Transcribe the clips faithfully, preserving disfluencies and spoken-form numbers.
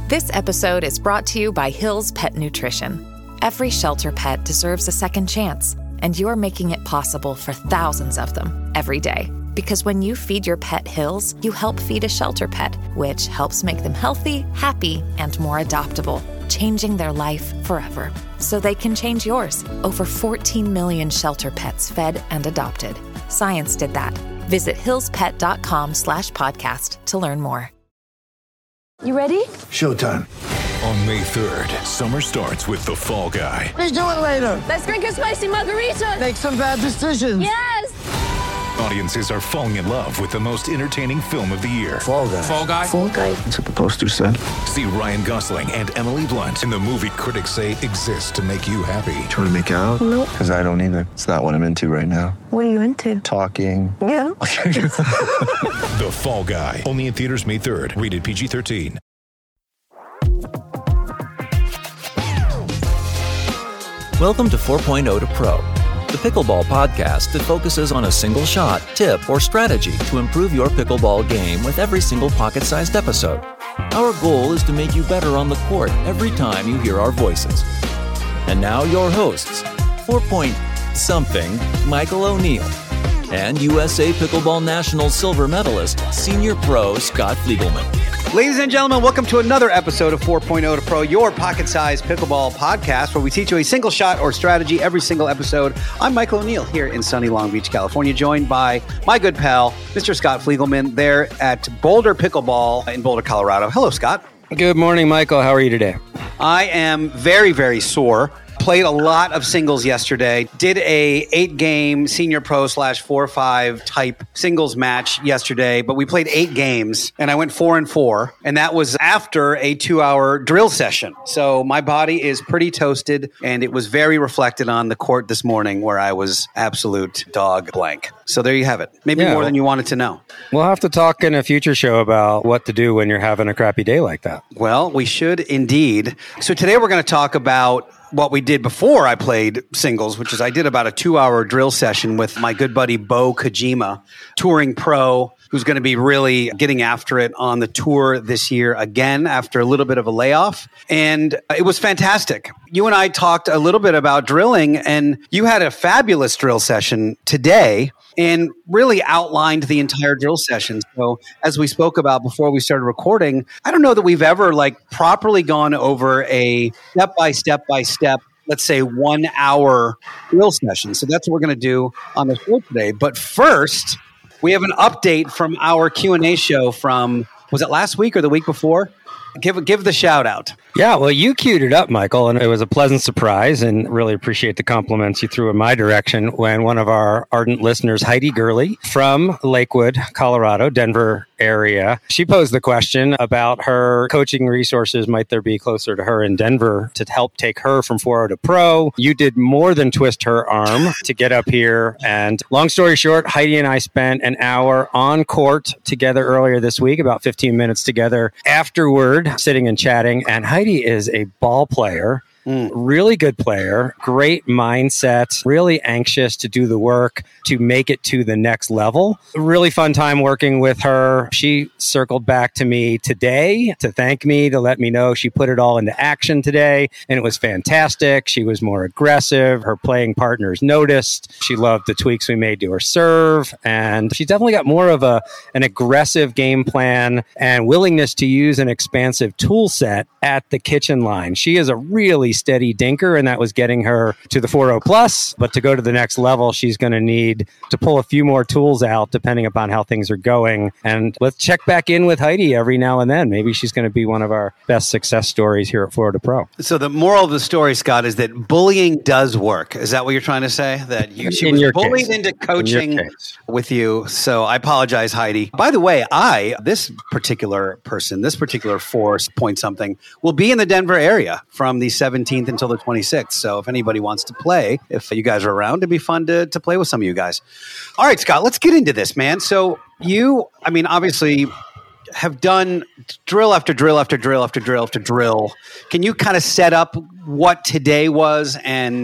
This episode is brought to you by Hill's Pet Nutrition. Every shelter pet deserves a second chance, and you're making it possible for thousands of them every day. Because when you feed your pet Hill's, you help feed a shelter pet, which helps make them healthy, happy, and more adoptable, changing their life forever. So they can change yours. Over fourteen million shelter pets fed and adopted. Science did that. Visit hillspet.com slash podcast to learn more. You ready? Showtime. On May third, summer starts with The Fall Guy. Let's do it later. Let's drink a spicy margarita. Make some bad decisions. Yes! Audiences are falling in love with the most entertaining film of the year. Fall Guy. Fall Guy? Fall Guy. That's what the poster said. See Ryan Gosling and Emily Blunt in the movie critics say exists to make you happy. Trying to make it out? Nope. Because I don't either. It's not what I'm into right now. What are you into? Talking. Yeah. The Fall Guy. Only in theaters May third. Rated P G thirteen. Welcome to four point oh to Pro, the pickleball podcast that focuses on a single shot, tip, or strategy to improve your pickleball game with every single pocket-sized episode. Our goal is to make you better on the court every time you hear our voices. And now your hosts, four point something Michael O'Neill, and U S A Pickleball National silver medalist, senior pro Scott Fliegelman. Ladies and gentlemen, welcome to another episode of four point oh to Pro, your pocket-sized pickleball podcast, where we teach you a single shot or strategy every single episode. I'm Michael O'Neill here in sunny Long Beach, California, joined by my good pal, Mister Scott Fliegelman, there at Boulder Pickleball in Boulder, Colorado. Hello, Scott. Good morning, Michael. How are you today? I am very, very sore. Played a lot of singles yesterday. Did a eight-game senior pro slash four five type singles match yesterday, but we played eight games, and I went four and four, and that was after a two-hour drill session. So my body is pretty toasted, and it was very reflected on the court this morning, where I was absolute dog blank. So there you have it. Maybe Yeah, more well, than you wanted to know. We'll have to talk in a future show about what to do when you're having a crappy day like that. Well, we should indeed. So today we're going to talk about what we did before I played singles, which is I did about a two-hour drill session with my good buddy Bo Kojima, touring pro, who's going to be really getting after it on the tour this year again after a little bit of a layoff. And it was fantastic. You and I talked a little bit about drilling, and you had a fabulous drill session today and really outlined the entire drill session. So as we spoke about before we started recording, I don't know that we've ever like properly gone over a step-by-step-by-step, let's say one hour drill session. So that's what we're going to do on the show today. But first, we have an update from our Q and A show from, was it last week or the week before? Give give the shout out. Yeah, well, you queued it up, Michael, and it was a pleasant surprise, and really appreciate the compliments you threw in my direction when one of our ardent listeners, Heidi Gurley from Lakewood, Colorado, Denver area, she posed the question about her coaching resources might there be closer to her in Denver to help take her from four oh to pro. You did more than twist her arm to get up here, and long story short, Heidi and I spent an hour on court together earlier this week, about fifteen minutes together afterward, sitting and chatting, and Heidi is a ball player. Mm. Really good player, great mindset, really anxious to do the work to make it to the next level. Really fun time working with her. She circled back to me today to thank me, to let me know she put it all into action today, and it was fantastic. She was more aggressive. Her playing partners noticed. She loved the tweaks we made to her serve, and she definitely got more of a an aggressive game plan and willingness to use an expansive tool set at the kitchen line. She is a really steady dinker, and that was getting her to the four oh plus. But to go to the next level, she's going to need to pull a few more tools out depending upon how things are going. And let's check back in with Heidi every now and then. Maybe she's going to be one of our best success stories here at four oh to Pro. So the moral of the story, Scott, is that bullying does work. Is that what you're trying to say? That you she In was your bullied case. into coaching In your case. with you. So I apologize, Heidi. By the way, I, this particular person, this particular force, point something, will be in the Denver area from the seventeenth until the twenty-sixth. So if anybody wants to play, if you guys are around, it'd be fun to, to play with some of you guys. All right, Scott, let's get into this, man. So you, I mean, obviously have done drill after drill after drill after drill after drill. Can you kind of set up what today was and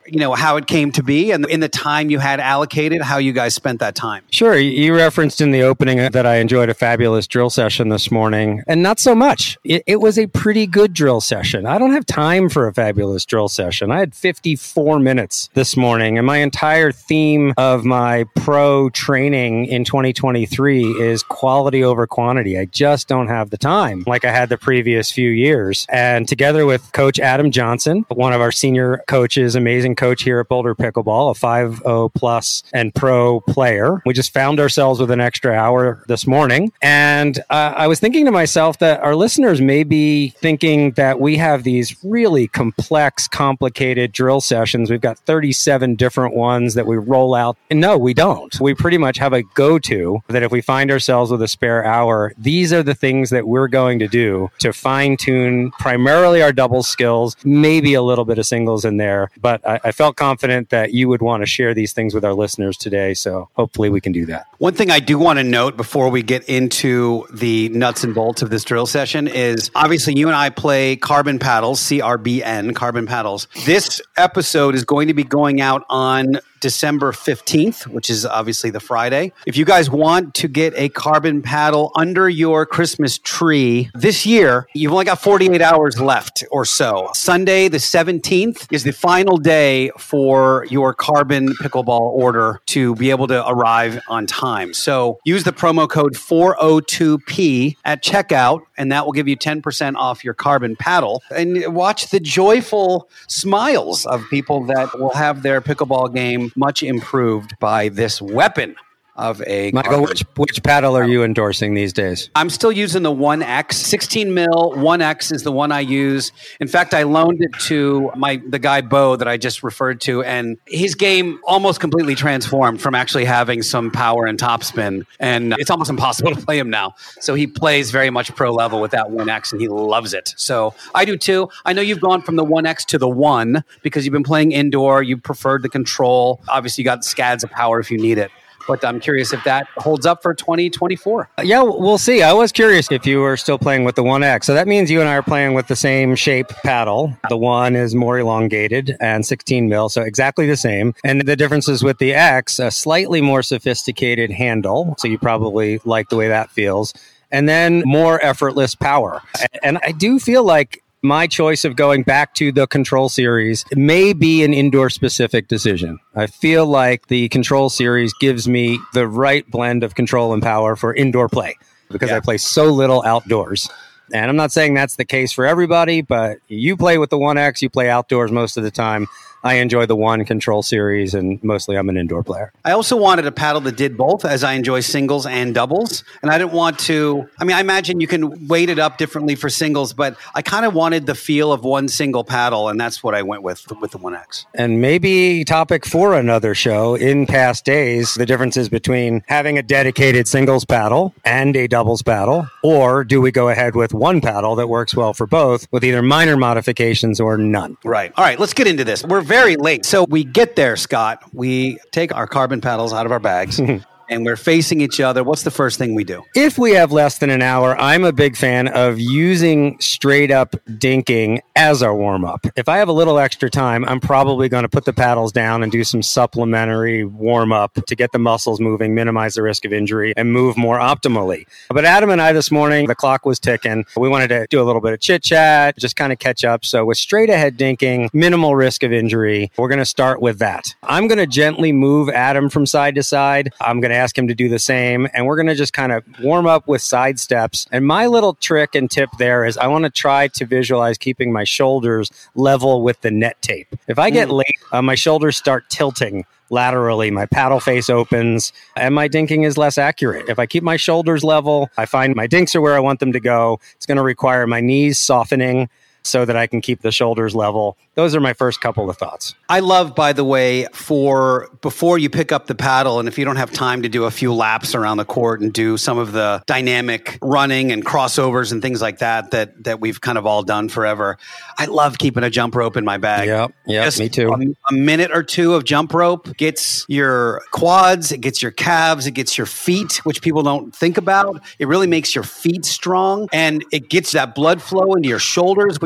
you know, how it came to be and in the time you had allocated, how you guys spent that time? Sure. You referenced in the opening that I enjoyed a fabulous drill session this morning, and not so much. It, it was a pretty good drill session. I don't have time for a fabulous drill session. I had fifty-four minutes this morning, and my entire theme of my pro training in twenty twenty-three is quality over quantity. I just don't have the time like I had the previous few years. And together with Coach Adam Johnson, one of our senior coaches, amazing coach here at Boulder Pickleball, a five oh plus and pro player, we just found ourselves with an extra hour this morning. And uh, I was thinking to myself that our listeners may be thinking that we have these really complex, complicated drill sessions. We've got thirty-seven different ones that we roll out. And no, we don't. We pretty much have a go-to that if we find ourselves with a spare hour, these are the things that we're going to do to fine-tune primarily our doubles skills, maybe a little bit of singles in there. But I, I felt confident that you would want to share these things with our listeners today. So hopefully we can do that. One thing I do want to note before we get into the nuts and bolts of this drill session is obviously you and I play carbon paddles, C R B N, carbon paddles. This episode is going to be going out on December fifteenth, which is obviously the Friday. If you guys want to get a carbon paddle under your Christmas tree this year, you've only got forty-eight hours left or so. Sunday, the seventeenth, is the final day for your carbon pickleball order to be able to arrive on time. So use the promo code four oh two P at checkout, and that will give you ten percent off your carbon paddle. And watch the joyful smiles of people that will have their pickleball game much improved by this weapon of a Michael, which, which paddle are you endorsing these days? I'm still using the one X, sixteen mil. one X is the one I use. In fact, I loaned it to my the guy Bo that I just referred to, and his game almost completely transformed from actually having some power and topspin, and it's almost impossible to play him now. So he plays very much pro level with that one X, and he loves it. So I do too. I know you've gone from the one X to the one because you've been playing indoor. You preferred the control. Obviously, you got scads of power if you need it. But I'm curious if that holds up for twenty twenty-four. Yeah, we'll see. I was curious if you were still playing with the one X. So that means you and I are playing with the same shape paddle. The one is more elongated and sixteen mil, so exactly the same. And the difference is with the X, a slightly more sophisticated handle. So you probably like the way that feels. And then more effortless power. And I do feel like my choice of going back to the Control Series may be an indoor-specific decision. I feel like the Control Series gives me the right blend of control and power for indoor play because yeah. I play so little outdoors. And I'm not saying that's the case for everybody, but you play with the one X, you play outdoors most of the time. I enjoy the one Control Series, and mostly I'm an indoor player. I also wanted a paddle that did both, as I enjoy singles and doubles. And I didn't want to, I mean, I imagine you can weight it up differently for singles, but I kind of wanted the feel of one single paddle, and that's what I went with with the one X. And maybe topic for another show, in past days, the differences between having a dedicated singles paddle and a doubles paddle, or do we go ahead with one paddle that works well for both with either minor modifications or none? Right. All right, let's get into this. We're very late. So we get there, Scott. We take our carbon paddles out of our bags. And we're facing each other. What's the first thing we do? If we have less than an hour, I'm a big fan of using straight up dinking as our warm up. If I have a little extra time, I'm probably going to put the paddles down and do some supplementary warm up to get the muscles moving, minimize the risk of injury, and move more optimally. But Adam and I this morning, the clock was ticking. We wanted to do a little bit of chit chat, just kind of catch up. So with straight ahead dinking, minimal risk of injury, we're going to start with that. I'm going to gently move Adam from side to side. I'm going to ask him to do the same, and we're going to just kind of warm up with side steps. And my little trick and tip there is I want to try to visualize keeping my shoulders level with the net tape. If I get mm. late, uh, my shoulders start tilting laterally, my paddle face opens, and my dinking is less accurate. If I keep my shoulders level, I find my dinks are where I want them to go. It's going to require my knees softening so that I can keep the shoulders level. Those are my first couple of thoughts. I love, by the way, for before you pick up the paddle, and if you don't have time to do a few laps around the court and do some of the dynamic running and crossovers and things like that, that that we've kind of all done forever, I love keeping a jump rope in my bag. Yep, yep, me too. A, a minute or two of jump rope gets your quads, it gets your calves, it gets your feet, which people don't think about. It really makes your feet strong, and it gets that blood flow into your shoulders, which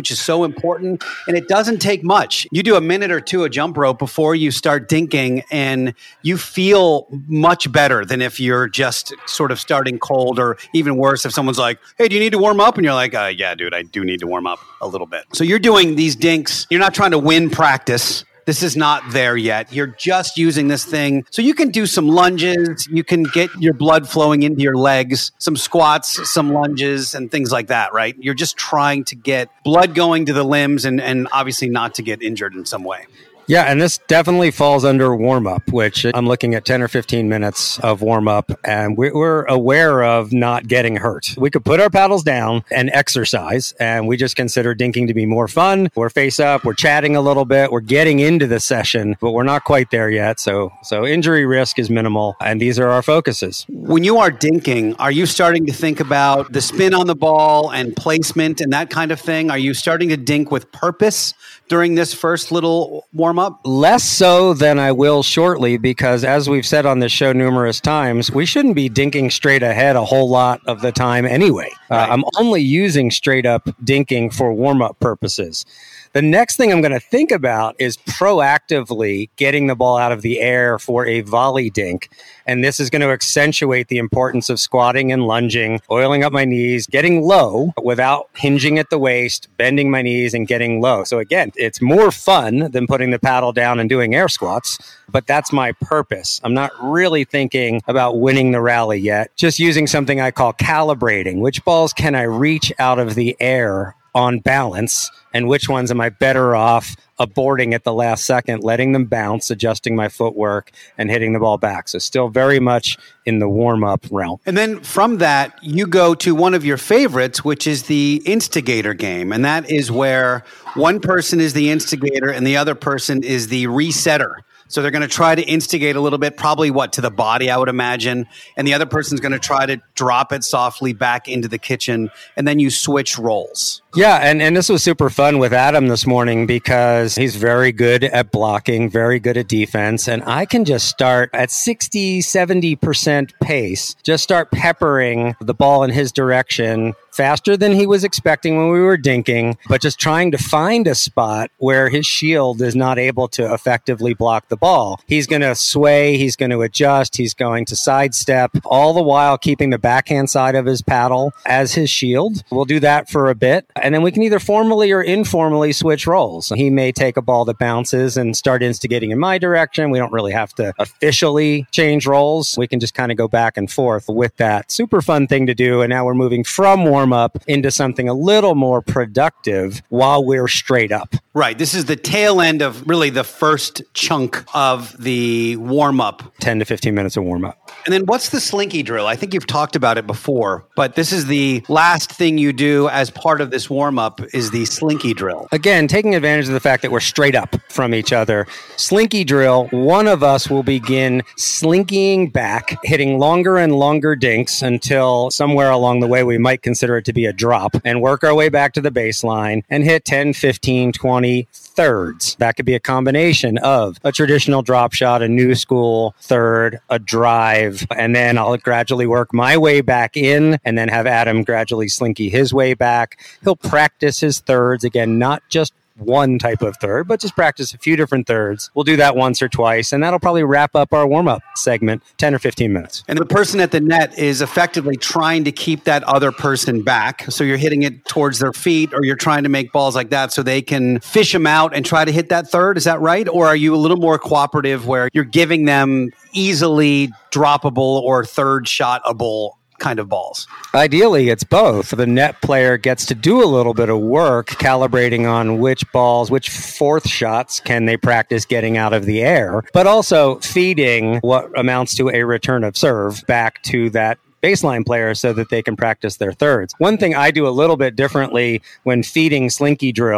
which is so important. And it doesn't take much. You do a minute or two of jump rope before you start dinking, and you feel much better than if you're just sort of starting cold, or even worse, if someone's like, hey, do you need to warm up? And you're like, uh, yeah, dude, I do need to warm up a little bit. So you're doing these dinks. You're not trying to win practice. This is not there yet. You're just using this thing. So you can do some lunges. You can get your blood flowing into your legs, some squats, some lunges, and things like that, right? You're just trying to get blood going to the limbs and, and obviously not to get injured in some way. Yeah, and this definitely falls under warm-up, which I'm looking at ten or fifteen minutes of warm-up, and we're aware of not getting hurt. We could put our paddles down and exercise, and we just consider dinking to be more fun. We're face up, we're chatting a little bit, we're getting into the session, but we're not quite there yet, so so injury risk is minimal, and these are our focuses. When you are dinking, are you starting to think about the spin on the ball and placement and that kind of thing? Are you starting to dink with purpose during this first little warm-up? Less so than I will shortly, because as we've said on this show numerous times, we shouldn't be dinking straight ahead a whole lot of the time anyway. Right. Uh, I'm only using straight up dinking for warm-up purposes. The next thing I'm going to think about is proactively getting the ball out of the air for a volley dink. And this is going to accentuate the importance of squatting and lunging, oiling up my knees, getting low without hinging at the waist, bending my knees and getting low. So again, it's more fun than putting the paddle down and doing air squats, but that's my purpose. I'm not really thinking about winning the rally yet, just using something I call calibrating. Which balls can I reach out of the air on balance, and which ones am I better off aborting at the last second, letting them bounce, adjusting my footwork, and hitting the ball back. So still very much in the warm-up realm. And then from that, you go to one of your favorites, which is the instigator game. And that is where one person is the instigator and the other person is the resetter. So they're going to try to instigate a little bit, probably what, to the body, I would imagine. And the other person's going to try to drop it softly back into the kitchen. And then you switch roles. Yeah, and, and this was super fun with Adam this morning because he's very good at blocking, very good at defense. And I can just start at sixty, seventy percent pace, just start peppering the ball in his direction faster than he was expecting when we were dinking, but just trying to find a spot where his shield is not able to effectively block the ball. He's going to sway, he's going to adjust, he's going to sidestep, all the while keeping the backhand side of his paddle as his shield. We'll do that for a bit, and then we can either formally or informally switch roles. He may take a ball that bounces and start instigating in my direction. We don't really have to officially change roles. We can just kind of go back and forth with that. Super fun thing to do, and now we're moving from warm up into something a little more productive while we're straight up. Right. This is the tail end of really the first chunk of the warm up. ten to fifteen minutes of warm up. And then what's the slinky drill? I think you've talked about it before, but this is the last thing you do as part of this warm up is the slinky drill. Again, taking advantage of the fact that we're straight up from each other. Slinky drill, one of us will begin slinkying back, hitting longer and longer dinks until somewhere along the way we might consider it to be a drop, and work our way back to the baseline and hit ten, fifteen, twenty thirds. That could be a combination of a traditional drop shot, a new school third, a drive, and then I'll gradually work my way back in and then have Adam gradually slinky his way back. He'll practice his thirds, again, not just one type of third, but just practice a few different thirds. We'll do that once or twice, and that'll probably wrap up our warm-up segment, ten or fifteen minutes. And the person at the net is effectively trying to keep that other person back. So you're hitting it towards their feet, or you're trying to make balls like that so they can fish them out and try to hit that third. Is that right? Or are you a little more cooperative where you're giving them easily droppable or third shotable kind of balls? Ideally, it's both. The net player gets to do a little bit of work calibrating on which balls, which fourth shots can they practice getting out of the air, but also feeding what amounts to a return of serve back to that baseline player so that they can practice their thirds. One thing I do a little bit differently when feeding slinky drill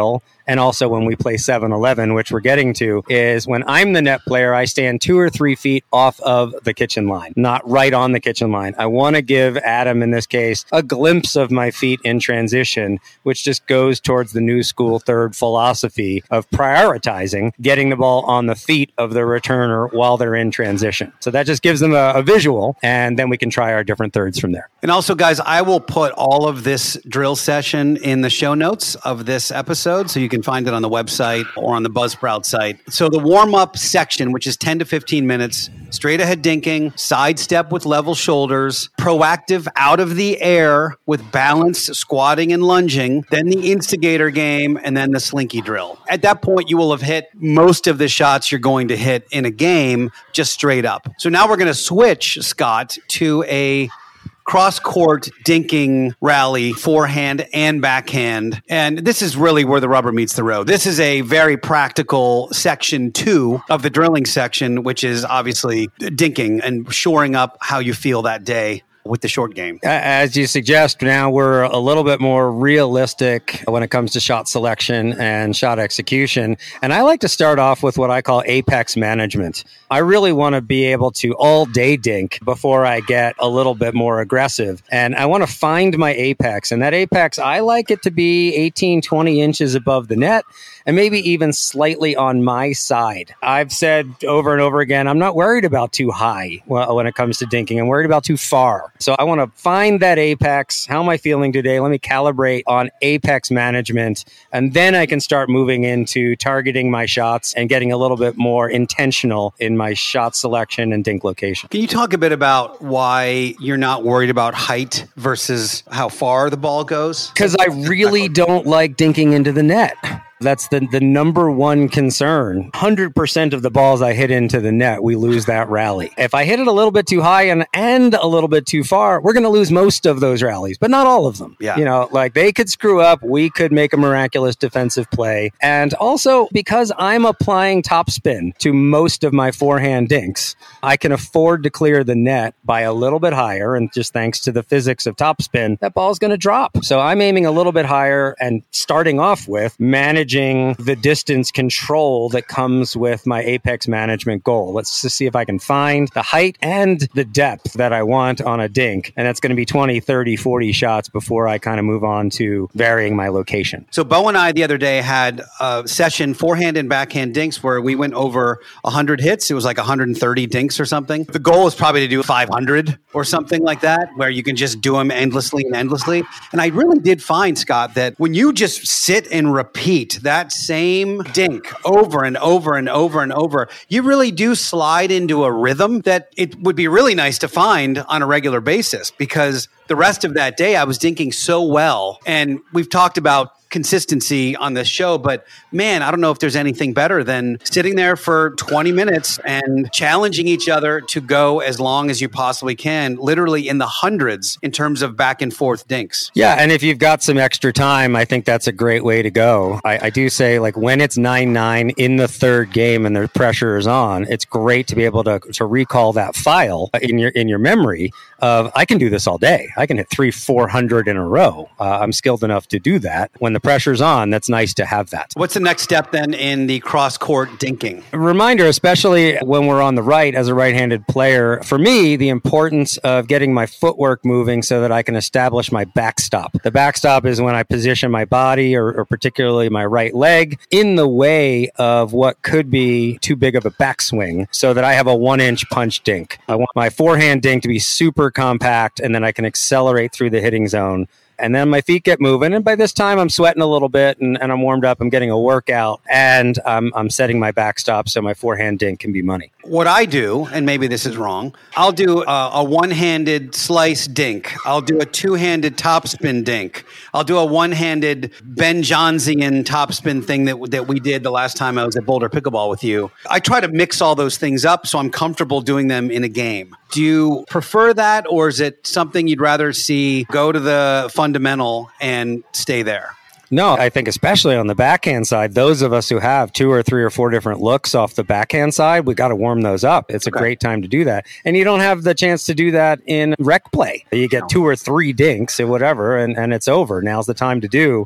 and also when we play seven eleven, which we're getting to, is when I'm the net player, I stand two or three feet off of the kitchen line, not right on the kitchen line. I want to give Adam, in this case, a glimpse of my feet in transition, which just goes towards the new school third philosophy of prioritizing getting the ball on the feet of the returner while they're in transition. So that just gives them a, a visual, and then we can try our different thirds from there. And also, guys, I will put all of this drill session in the show notes of this episode, so you can find it on the website or on the Buzzsprout site. So the warm-up section, which is ten to fifteen minutes, straight ahead dinking, side step with level shoulders, proactive out of the air with balanced squatting and lunging, then the instigator game, and then the slinky drill. At that point, you will have hit most of the shots you're going to hit in a game just straight up. So now we're going to switch, Scott, to a cross-court dinking rally, forehand and backhand. And this is really where the rubber meets the road. This is a very practical section two of the drilling section, which is obviously dinking and shoring up how you feel that day with the short game. As you suggest, now we're a little bit more realistic when it comes to shot selection and shot execution. And I like to start off with what I call apex management. I really want to be able to all day dink before I get a little bit more aggressive. And I want to find my apex. And that apex, I like it to be eighteen, twenty inches above the net, and maybe even slightly on my side. I've said over and over again, I'm not worried about too high when it comes to dinking. I'm worried about too far. So I want to find that apex. How am I feeling today? Let me calibrate on apex management, and then I can start moving into targeting my shots and getting a little bit more intentional in my shot selection and dink location. Can you talk a bit about why you're not worried about height versus how far the ball goes? Because I really don't like dinking into the net. That's the, the number one concern. one hundred percent of the balls I hit into the net, we lose that rally. If I hit it a little bit too high and, and a little bit too far, we're going to lose most of those rallies, but not all of them. Yeah. You know, like they could screw up. We could make a miraculous defensive play. And also, because I'm applying topspin to most of my forehand dinks, I can afford to clear the net by a little bit higher. And just thanks to the physics of topspin, that ball's going to drop. So I'm aiming a little bit higher and starting off with managing the distance control that comes with my apex management goal. Let's just see if I can find the height and the depth that I want on a dink. And that's going to be twenty, thirty, forty shots before I kind of move on to varying my location. So Bo and I the other day had a session, forehand and backhand dinks, where we went over one hundred hits. It was like one hundred thirty dinks or something. The goal is probably to do five hundred or something like that, where you can just do them endlessly and endlessly. And I really did find, Scott, that when you just sit and repeat that same dink over and over and over and over, you really do slide into a rhythm that it would be really nice to find on a regular basis, because the rest of that day I was dinking so well. And we've talked about consistency on this show, but man, I don't know if there's anything better than sitting there for twenty minutes and challenging each other to go as long as you possibly can, literally in the hundreds in terms of back and forth dinks. Yeah, and if you've got some extra time, I think that's a great way to go. I, I do say, like, when it's nine nine in the third game and the pressure is on, it's great to be able to, to recall that file in your in your memory of, I can do this all day. I can hit three, four hundred in a row. Uh, I'm skilled enough to do that. When the pressure's on, that's nice to have that. What's the next step then in the cross-court dinking? A reminder, especially when we're on the right as a right-handed player, for me, the importance of getting my footwork moving so that I can establish my backstop. The backstop is when I position my body, or, or particularly my right leg, in the way of what could be too big of a backswing, so that I have a one-inch punch dink. I want my forehand dink to be super compact, and then I can accelerate through the hitting zone. And then my feet get moving. And by this time, I'm sweating a little bit and, and I'm warmed up. I'm getting a workout. And um, I'm setting my backstop so my forehand dink can be money. What I do, and maybe this is wrong, I'll do a, a one-handed slice dink. I'll do a two-handed topspin dink. I'll do a one-handed Ben Johnsian topspin thing that, that we did the last time I was at Boulder Pickleball with you. I try to mix all those things up so I'm comfortable doing them in a game. Do you prefer that, or is it something you'd rather see go to the fundamental and stay there? No, I think especially on the backhand side, those of us who have two or three or four different looks off the backhand side, we got to warm those up. It's a okay. great time to do that. And you don't have the chance to do that in rec play. You get two or three dinks or whatever, and, and it's over. Now's the time to do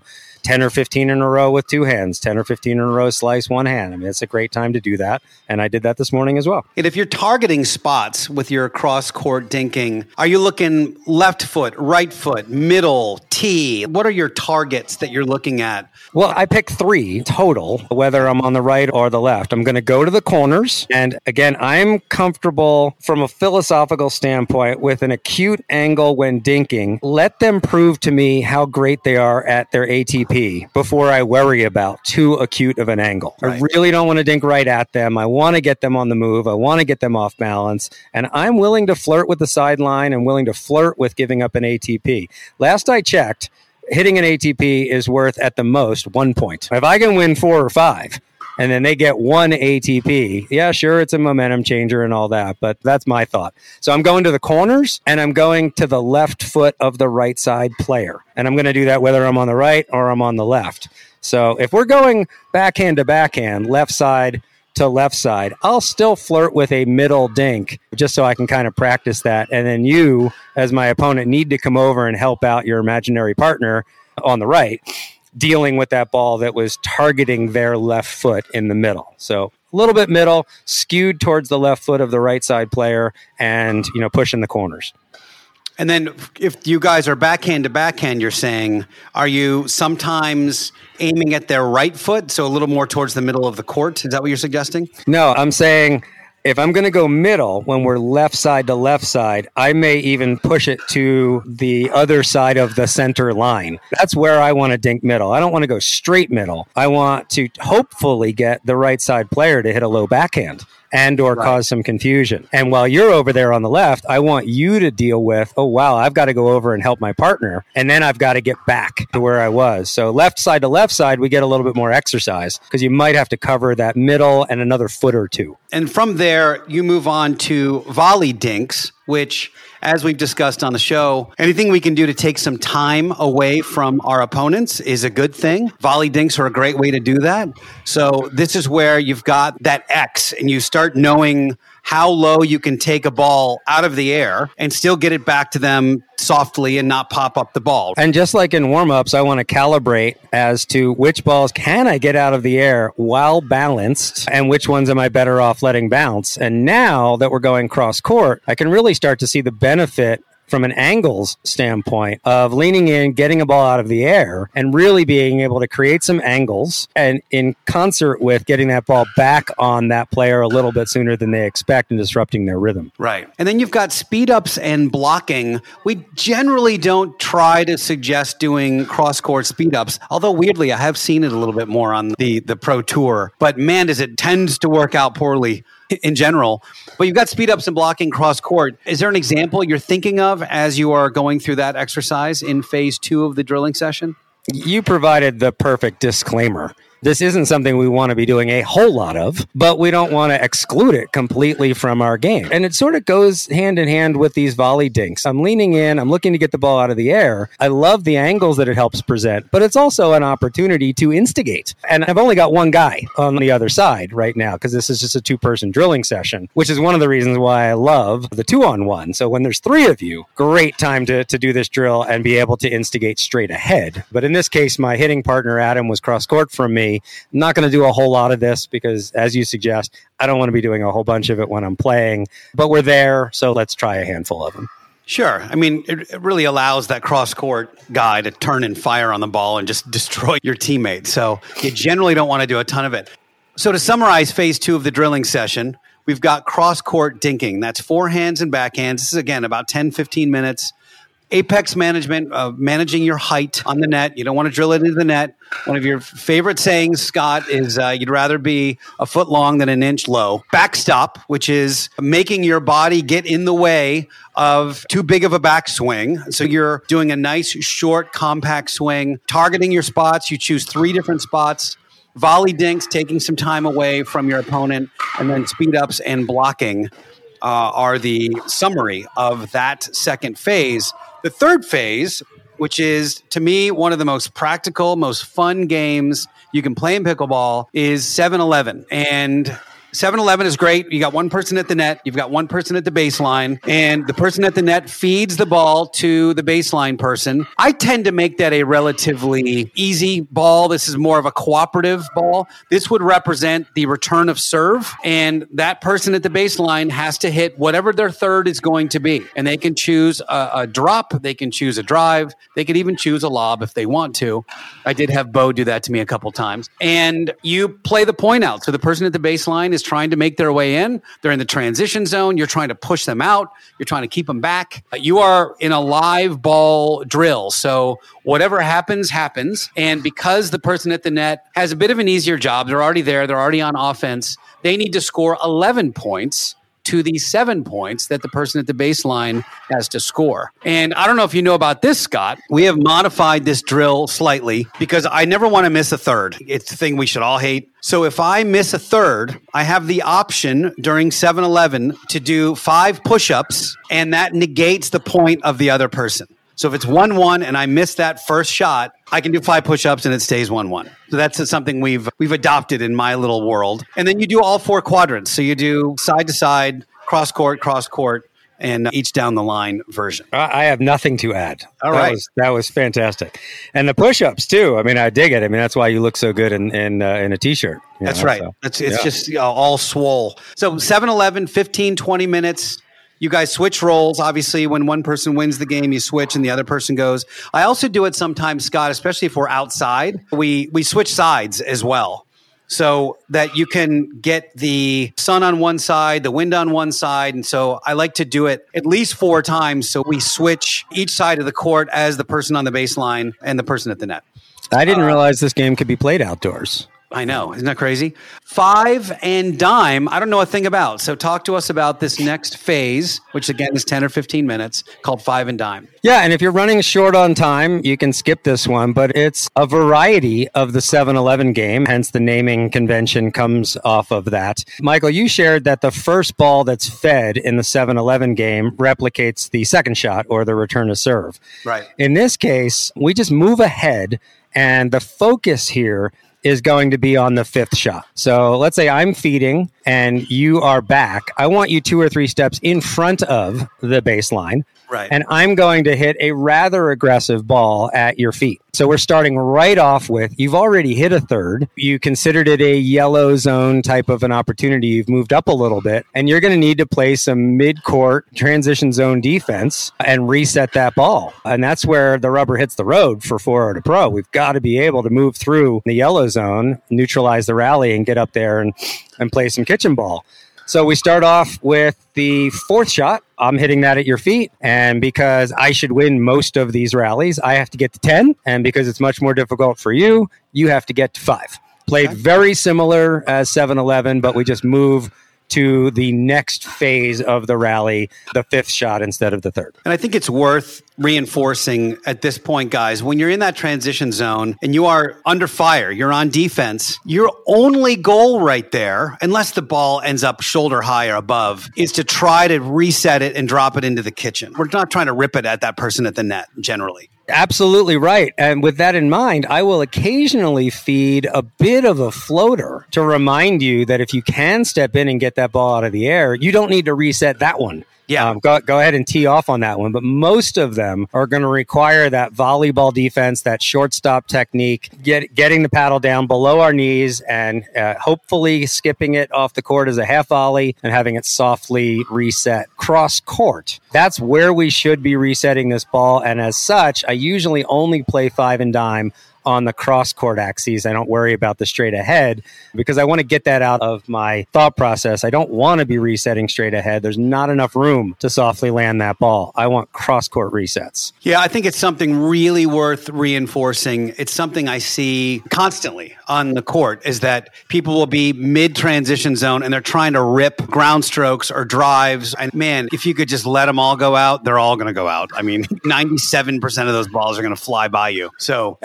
ten or fifteen in a row with two hands, ten or fifteen in a row, slice one hand. I mean, it's a great time to do that. And I did that this morning as well. And if you're targeting spots with your cross-court dinking, are you looking left foot, right foot, middle, tee? What are your targets that you're looking at? Well, I picked three total, whether I'm on the right or the left. I'm going to go to the corners. And again, I'm comfortable from a philosophical standpoint with an acute angle when dinking. Let them prove to me how great they are at their A T P before I worry about too acute of an angle. Right. I really don't want to dink right at them. I want to get them on the move. I want to get them off balance. And I'm willing to flirt with the sideline and willing to flirt with giving up an A T P. Last I checked, hitting an A T P is worth at the most one point. If I can win four or five and then they get one A T P, yeah, sure, it's a momentum changer and all that, but that's my thought. So I'm going to the corners and I'm going to the left foot of the right side player. And I'm going to do that whether I'm on the right or I'm on the left. So if we're going backhand to backhand, left side to left side, I'll still flirt with a middle dink just so I can kind of practice that. And then you, as my opponent, need to come over and help out your imaginary partner on the right, dealing with that ball that was targeting their left foot in the middle. So a little bit middle, skewed towards the left foot of the right side player and, you know, pushing the corners. And then if you guys are backhand to backhand, you're saying, are you sometimes aiming at their right foot, so a little more towards the middle of the court? Is that what you're suggesting? No, I'm saying if I'm going to go middle when we're left side to left side, I may even push it to the other side of the center line. That's where I want to dink middle. I don't want to go straight middle. I want to hopefully get the right side player to hit a low backhand and or right. cause some confusion. And while you're over there on the left, I want you to deal with, oh, wow, I've got to go over and help my partner. And then I've got to get back to where I was. So left side to left side, we get a little bit more exercise because you might have to cover that middle and another foot or two. And from there, you move on to volley dinks, which, as we've discussed on the show, anything we can do to take some time away from our opponents is a good thing. Volley dinks are a great way to do that. So this is where you've got that X and you start knowing how low you can take a ball out of the air and still get it back to them softly and not pop up the ball. And just like in warm-ups, I want to calibrate as to which balls can I get out of the air while balanced and which ones am I better off letting bounce. And now that we're going cross-court, I can really start to see the benefit from an angles standpoint of leaning in, getting a ball out of the air, and really being able to create some angles and in concert with getting that ball back on that player a little bit sooner than they expect and disrupting their rhythm. Right. And then you've got speed ups and blocking. We generally don't try to suggest doing cross-court speed ups, although weirdly, I have seen it a little bit more on the, the Pro Tour. But man, does it tends to work out poorly in general. But you've got speed ups and blocking cross court. Is there an example you're thinking of as you are going through that exercise in phase two of the drilling session? You provided the perfect disclaimer. This isn't something we want to be doing a whole lot of, but we don't want to exclude it completely from our game. And it sort of goes hand in hand with these volley dinks. I'm leaning in, I'm looking to get the ball out of the air. I love the angles that it helps present, but it's also an opportunity to instigate. And I've only got one guy on the other side right now because this is just a two-person drilling session, which is one of the reasons why I love the two-on-one. So when there's three of you, great time to, to do this drill and be able to instigate straight ahead. But in this case, my hitting partner, Adam, was cross-court from me. I'm not going to do a whole lot of this because, as you suggest, I don't want to be doing a whole bunch of it when I'm playing, but we're there, so let's try a handful of them. Sure. I mean, it, it really allows that cross-court guy to turn and fire on the ball and just destroy your teammate. So you generally don't want to do a ton of it. So to summarize phase two of the drilling session, we've got cross-court dinking. That's forehands and backhands. This is, again, about ten, fifteen minutes. Apex management, uh, managing your height on the net. You don't want to drill it into the net. One of your favorite sayings, Scott, is uh, you'd rather be a foot long than an inch low. Backstop, which is making your body get in the way of too big of a backswing. So you're doing a nice, short, compact swing, targeting your spots. You choose three different spots. Volley dinks, taking some time away from your opponent, and then speed ups and blocking uh, are the summary of that second phase. The third phase, which is, to me, one of the most practical, most fun games you can play in pickleball, is seven eleven. And seven eleven is great. You got one person at the net. You've got one person at the baseline. And the person at the net feeds the ball to the baseline person. I tend to make that a relatively easy ball. This is more of a cooperative ball. This would represent the return of serve. And that person at the baseline has to hit whatever their third is going to be. And they can choose a, a drop. They can choose a drive. They could even choose a lob if they want to. I did have Bo do that to me a couple times. And you play the point out. So the person at the baseline is trying to make their way in. They're in the transition zone. You're trying to push them out. You're trying to keep them back. You are in a live ball drill. So whatever happens, happens. And because the person at the net has a bit of an easier job, they're already there. They're already on offense. They need to score eleven points to the seven points that the person at the baseline has to score. And I don't know if you know about this, Scott. We have modified this drill slightly because I never want to miss a third. It's the thing we should all hate. So if I miss a third, I have the option during seven eleven to do five push-ups, and that negates the point of the other person. So if it's one one and I miss that first shot, I can do five push-ups and it stays one one. So that's something we've we've adopted in my little world. And then you do all four quadrants. So you do side to side, cross court, cross court, and each down the line version. I have nothing to add. All that right. Was, that was fantastic. And the push-ups too. I mean, I dig it. I mean, that's why you look so good in in, uh, in a t-shirt. That's know, right. so, It's, it's yeah. just you know, all swole. So seven eleven, fifteen, twenty minutes. You guys switch roles. Obviously, when one person wins the game, you switch and the other person goes. I also do it sometimes, Scott, especially if we're outside. We we switch sides as well so that you can get the sun on one side, the wind on one side. And so I like to do it at least four times. So we switch each side of the court as the person on the baseline and the person at the net. I didn't uh, realize this game could be played outdoors. I know. Isn't that crazy? Five and dime, I don't know a thing about. So talk to us about this next phase, which again is ten or fifteen minutes, called five and dime. Yeah, and if you're running short on time, you can skip this one, but it's a variety of the seven eleven game, hence the naming convention comes off of that. Michael, you shared that the first ball that's fed in the seven eleven game replicates the second shot or the return to serve. Right. In this case, we just move ahead, and the focus here is going to be on the fifth shot. So let's say I'm feeding and you are back. I want you two or three steps in front of the baseline. Right. And I'm going to hit a rather aggressive ball at your feet. So we're starting right off with, you've already hit a third. You considered it a yellow zone type of an opportunity. You've moved up a little bit, and you're going to need to play some mid-court transition zone defense and reset that ball. And that's where the rubber hits the road for four oh to pro. We've got to be able to move through the yellow zone, neutralize the rally, and get up there and, and play some kitchen ball. So we start off with the fourth shot. I'm hitting that at your feet. And because I should win most of these rallies, I have to get to ten. And because it's much more difficult for you, you have to get to five. Played okay. Very similar as seven eleven, but we just move to the next phase of the rally, the fifth shot instead of the third. And I think it's worth reinforcing at this point, guys, when you're in that transition zone and you are under fire, you're on defense, your only goal right there, unless the ball ends up shoulder high or above, is to try to reset it and drop it into the kitchen. We're not trying to rip it at that person at the net, generally. Absolutely right. And with that in mind, I will occasionally feed a bit of a floater to remind you that if you can step in and get that ball out of the air, you don't need to reset that one. Yeah. Um, go, go ahead and tee off on that one. But most of them are going to require that volleyball defense, that shortstop technique, get, getting the paddle down below our knees and uh, hopefully skipping it off the court as a half volley and having it softly reset cross court. That's where we should be resetting this ball. And as such, I usually only play five and dime on the cross-court axes. I don't worry about the straight ahead because I want to get that out of my thought process. I don't want to be resetting straight ahead. There's not enough room to softly land that ball. I want cross-court resets. Yeah, I think it's something really worth reinforcing. It's something I see constantly on the court is that people will be mid-transition zone and they're trying to rip ground strokes or drives. And man, if you could just let them all go out, they're all going to go out. I mean, ninety-seven percent of those balls are going to fly by you. So F Y I,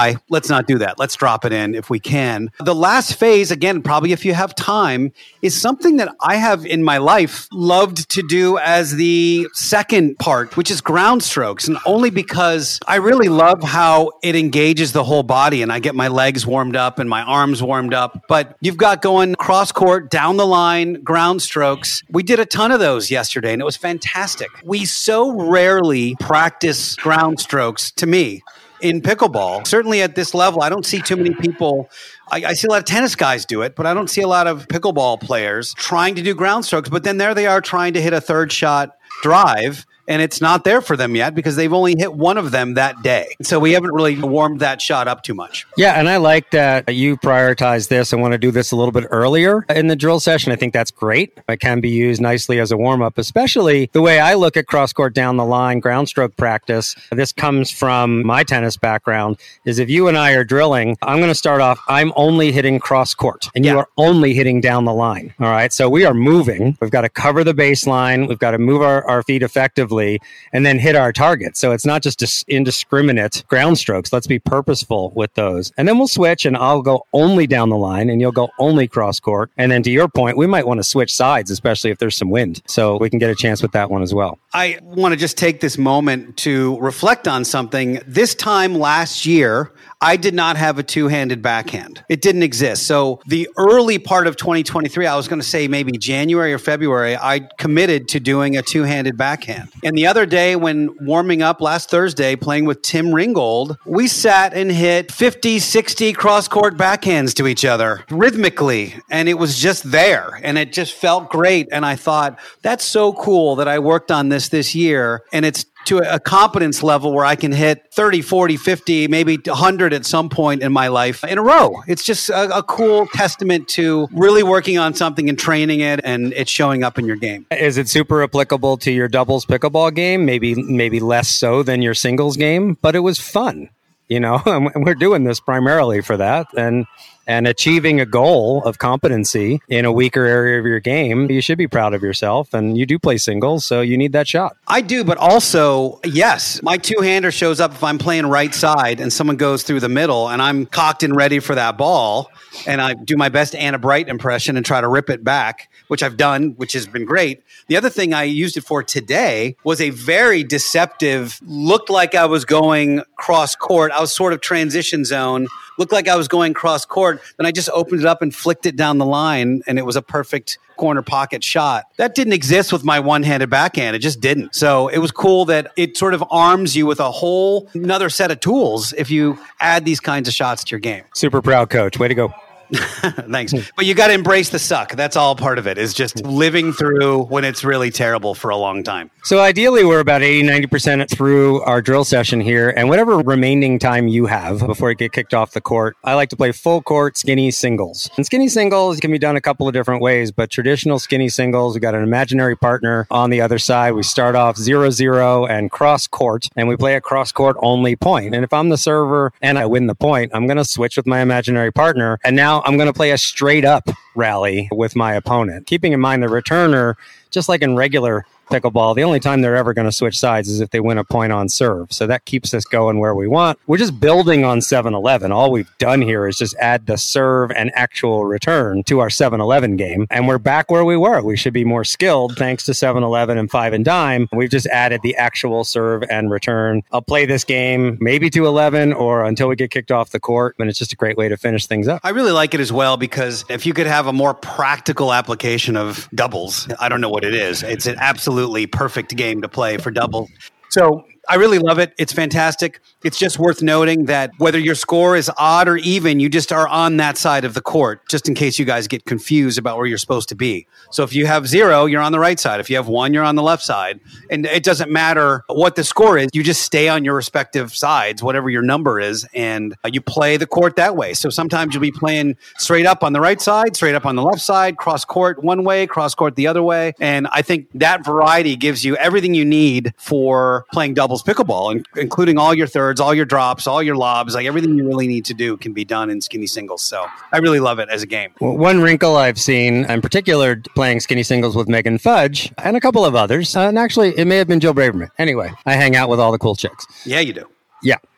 high. Let's not do that. Let's drop it in if we can. The last phase, again, probably if you have time, is something that I have in my life loved to do as the second part, which is ground strokes. And only because I really love how it engages the whole body and I get my legs warmed up and my arms warmed up. But you've got going cross court, down the line, ground strokes. We did a ton of those yesterday and it was fantastic. We so rarely practice ground strokes, to me, in pickleball. Certainly at this level, I don't see too many people. I, I see a lot of tennis guys do it, but I don't see a lot of pickleball players trying to do ground strokes. But then there they are trying to hit a third shot drive, and it's not there for them yet because they've only hit one of them that day. So we haven't really warmed that shot up too much. Yeah, and I like that you prioritize this and want to do this a little bit earlier in the drill session. I think that's great. It can be used nicely as a warm-up, especially the way I look at cross-court down the line, ground stroke practice. This comes from my tennis background, is if you and I are drilling, I'm going to start off, I'm only hitting cross-court, and you Yeah. are only hitting down the line. All right, so we are moving. We've got to cover the baseline. We've got to move our, our feet effectively and then hit our target. So it's not just dis- indiscriminate ground strokes. Let's be purposeful with those. And then we'll switch and I'll go only down the line and you'll go only cross court. And then to your point, we might want to switch sides, especially if there's some wind. So we can get a chance with that one as well. I want to just take this moment to reflect on something. This time last year, I did not have a two-handed backhand. It didn't exist. So the early part of twenty twenty-three, I was going to say maybe January or February, I committed to doing a two-handed backhand. And the other day when warming up last Thursday, playing with Tim Ringgold, we sat and hit fifty, sixty cross-court backhands to each other rhythmically. And it was just there. And it just felt great. And I thought, that's so cool that I worked on this this year. And it's to a competence level where I can hit thirty, forty, fifty, maybe one hundred at some point in my life in a row. It's just a, a cool testament to really working on something and training it and it's showing up in your game. Is it super applicable to your doubles pickleball game? Maybe, maybe less so than your singles game, but it was fun. You know, and we're doing this primarily for that. And and achieving a goal of competency in a weaker area of your game, you should be proud of yourself. And you do play singles, so you need that shot. I do, but also, yes, my two-hander shows up if I'm playing right side and someone goes through the middle and I'm cocked and ready for that ball. And I do my best Anna Bright impression and try to rip it back, which I've done, which has been great. The other thing I used it for today was a very deceptive, looked like I was going cross court. I was sort of transition zone, looked like I was going cross court. Then I just opened it up and flicked it down the line, and it was a perfect corner pocket shot. That didn't exist with my one-handed backhand. It just didn't. So it was cool that it sort of arms you with a whole another set of tools if you add these kinds of shots to your game. Super proud, coach. Way to go. Thanks. But you got to embrace the suck. That's all part of it, is just living through when it's really terrible for a long time. So ideally, we're about eighty, ninety percent through our drill session here. And whatever remaining time you have before you get kicked off the court, I like to play full court skinny singles. And skinny singles can be done a couple of different ways, but traditional skinny singles, we got an imaginary partner on the other side. We start off zero zero and cross court, and we play a cross court only point. And if I'm the server and I win the point, I'm going to switch with my imaginary partner. And now I'm going to play a straight up rally with my opponent. Keeping in mind the returner, just like in regular pickleball, the only time they're ever going to switch sides is if they win a point on serve. So that keeps us going where we want. We're just building on seven eleven. All we've done here is just add the serve and actual return to our seven eleven game. And we're back where we were. We should be more skilled thanks to seven eleven and five and dime. We've just added the actual serve and return. I'll play this game maybe to eleven or until we get kicked off the court. And it's just a great way to finish things up. I really like it as well because if you could have a more practical application of doubles, I don't know what it is. It's an absolutely perfect game to play for doubles. So I really love it. It's fantastic. It's just worth noting that whether your score is odd or even, you just are on that side of the court, just in case you guys get confused about where you're supposed to be. So if you have zero, you're on the right side. If you have one, you're on the left side. And it doesn't matter what the score is. You just stay on your respective sides, whatever your number is, and you play the court that way. So sometimes you'll be playing straight up on the right side, straight up on the left side, cross court one way, cross court the other way. And I think that variety gives you everything you need for playing doubles pickleball, including all your thirds, all your drops, all your lobs, like everything you really need to do can be done in skinny singles. So I really love it as a game. Well, one wrinkle I've seen, in particular playing skinny singles with Megan Fudge and a couple of others, uh, and actually it may have been Jill Braverman. Anyway, I hang out with all the cool chicks. Yeah, you do. Yeah.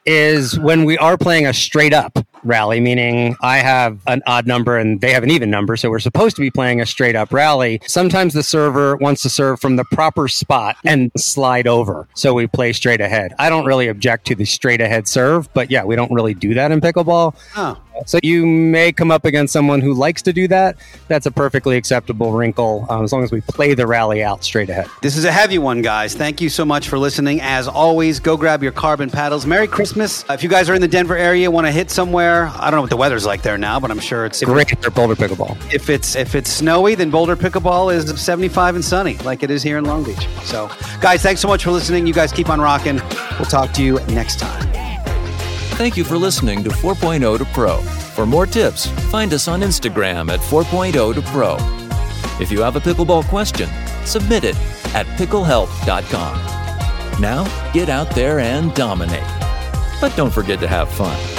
is when we are playing a straight up rally, meaning I have an odd number and they have an even number, so we're supposed to be playing a straight up rally. Sometimes the server wants to serve from the proper spot and slide over, so we play straight ahead. I don't really object to the straight ahead serve, but yeah, we don't really do that in pickleball. Oh. So you may come up against someone who likes to do that. That's a perfectly acceptable wrinkle, um, as long as we play the rally out straight ahead. This is a heavy one, guys. Thank you so much for listening. As always, go grab your carbon paddles. Merry Christmas. If you guys are in the Denver area, want to hit somewhere, I don't know what the weather's like there now, but I'm sure it's great for Boulder Pickleball. If it's if it's snowy, then Boulder Pickleball is seventy-five and sunny, like it is here in Long Beach. So, guys, thanks so much for listening. You guys keep on rocking. We'll talk to you next time. Thank you for listening to four point oh to Pro. For more tips, find us on Instagram at four point oh to Pro. If you have a pickleball question, submit it at pickle help dot com. Now, get out there and dominate. But don't forget to have fun.